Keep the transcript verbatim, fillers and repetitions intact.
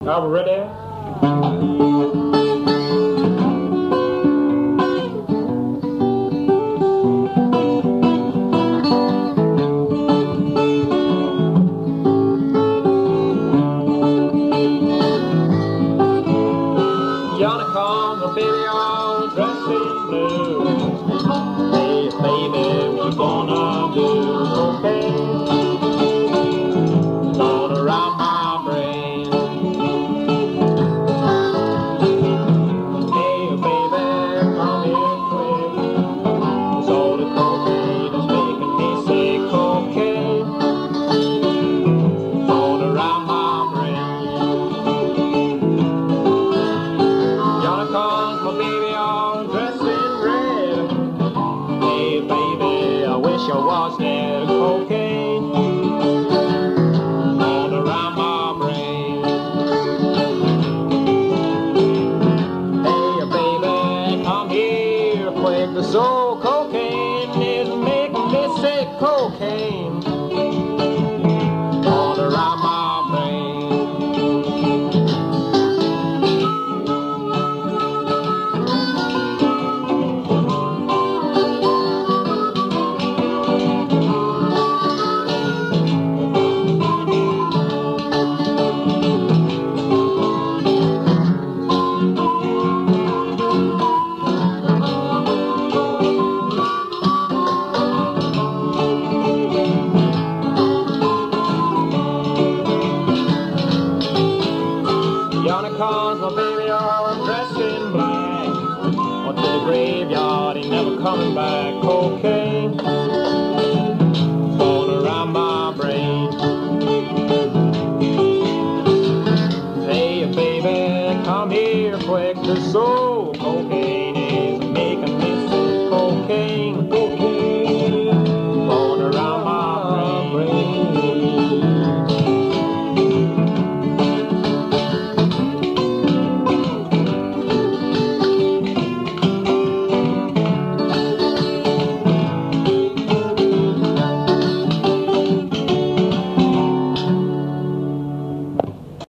Are we ready? Johnny comes, a baby all dressed in blue. Hey, baby, what you gonna do? Okay, gonna rock my brain. Hey, baby, come here quick. It's all the cocaine that's making me sick. Cocaine, gonna rock my brain. Johnny comes, my baby all dressed in red. Hey, baby, I wish I was dead. Cocaine, gonna rock my brain. Hey, baby, come here quick. The soul cocaine is making me sick. Cocaine, gonna rock my brain. Johnny comes, my baby, all dressed in black. Went to the graveyard, ain't never coming back. Cocaine, gonna round my brain. Hey, baby, come here quick. The soul cocaine.